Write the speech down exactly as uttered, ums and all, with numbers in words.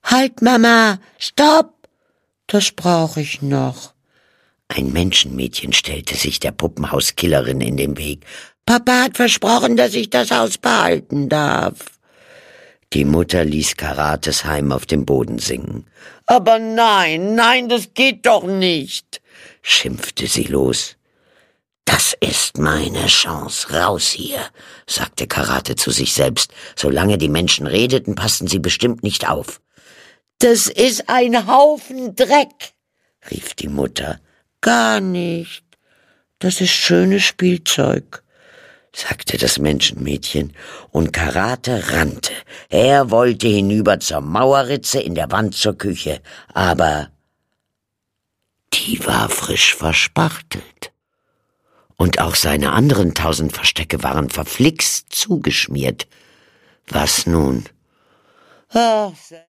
Halt, Mama, stopp! Das brauche ich noch. Ein Menschenmädchen stellte sich der Puppenhauskillerin in den Weg. Papa hat versprochen, dass ich das Haus behalten darf. Die Mutter ließ Karates Heim auf dem Boden sinken. Aber nein, nein, das geht doch nicht, schimpfte sie los. Das ist meine Chance, raus hier, sagte Karate zu sich selbst. Solange die Menschen redeten, passten sie bestimmt nicht auf. Das ist ein Haufen Dreck, rief die Mutter. Gar nicht. Das ist schönes Spielzeug, sagte das Menschenmädchen, und Karate rannte. Er wollte hinüber zur Mauerritze in der Wand zur Küche, aber die war frisch verspachtelt. Und auch seine anderen tausend Verstecke waren verflixt zugeschmiert. Was nun? Ach,